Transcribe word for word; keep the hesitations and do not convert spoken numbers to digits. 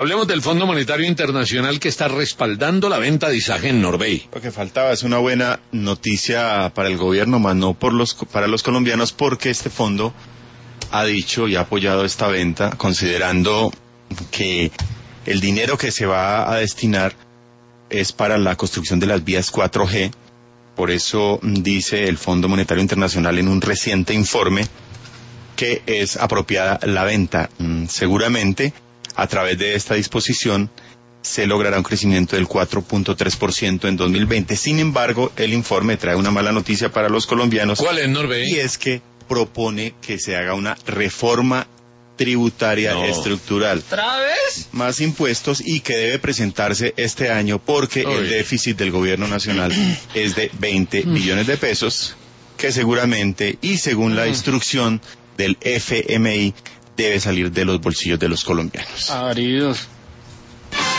Hablemos del Fondo Monetario Internacional que está respaldando la venta de Isag en Norway. Lo que faltaba es una buena noticia para el gobierno, más no por los, para los colombianos, porque este fondo ha dicho y ha apoyado esta venta, considerando que el dinero que se va a destinar es para la construcción de las vías cuatro G. Por eso dice el Fondo Monetario Internacional en un reciente informe que es apropiada la venta. Seguramente, a través de esta disposición, se logrará un crecimiento del cuatro punto tres por ciento en dos mil veinte. Sin embargo, el informe trae una mala noticia para los colombianos. ¿Cuál es, Norbe? Y es que propone que se haga una reforma tributaria no. estructural. ¿Otra vez? Más impuestos y que debe presentarse este año porque Uy. el déficit del gobierno nacional es de veinte billones de pesos, que seguramente y según la instrucción del F M I debe salir de los bolsillos de los colombianos. Aridos.